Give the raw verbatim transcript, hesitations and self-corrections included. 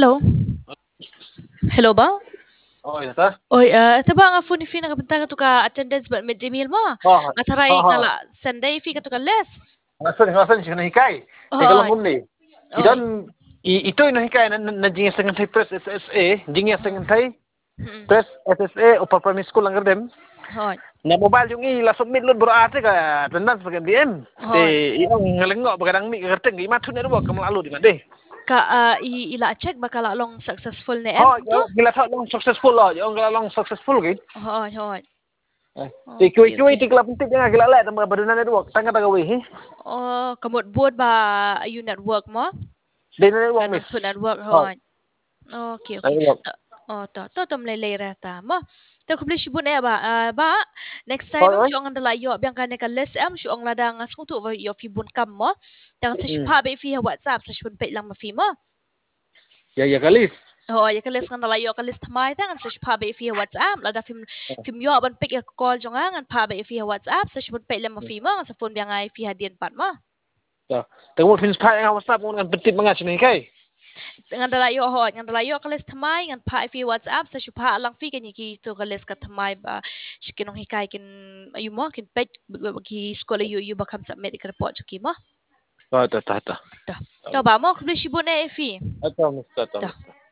Hello. Hello ba? Oh, iya ta? Oy, ah, ito ba nga phone ni Fina kabantang to ka attendance ba midday meal mo? Oh, Nga taray oh, ngala Sunday fi ka to ka les. ngasan ngasan siya nahikai. Teka lang Oy. muna eh. Oy. Idan i- ito yung nahikai na na jingas ng tay press S S A, jingas ng tay Hmm. press S S A o performance school lang dem. Hoy. Na mobile yung ila submit lod bro ate ka tendans pag M D M. Te Hoy. iyong ngalengo bagadang mi kerteng gi matun na ruwag kamalalu di made. Ka ah, i ila check ba kala long successful ni M Oh, to? yung gila sa long successful oh, yung gila long successful gid. Hoy, hoy. Te kuy Okay, kuy okay. ti kala puntik nga gila la tama badunan na ruwag tanga tagawi he. Oh, kamot board ba you network mo? Di na ruwag Ganun miss. to network Oh, hoy. Okay, okay. ayun. Ta- Oh, to to tom lay lay rata mo. To kumli shibu na ba? Ah, ba next time Hoy, ang hoy. syong ang dalayo biang ka ka les am syong lada nga sung tu yo fi bun kam mo. Tang sa Mm. pa be fi WhatsApp sa shun pe lang mafi mo. Ya ya kalis. Oh, ya ka les nga dalayo ka les tamay tang sa pa be fi WhatsApp lada film film yo ban pick call jong nga pa be fi WhatsApp sa shun pe lang mafi mo sa phone biang ay fi hadien pat mo. So, tengok fins pa yang WhatsApp mo ngan petit mga sini kay. Ngan dalayo ho ngan dalayo ka les tamay ngan pa fi WhatsApp sa shupa lang fi kanya ki to ka les ka tamay ba shikinong hikay kin ayu mo kin pet ki skola yu yu bakam sa medical report ki mo Oh, ta ta ta. to to ba mo kubli shibo na fi Ato, mister, to mister.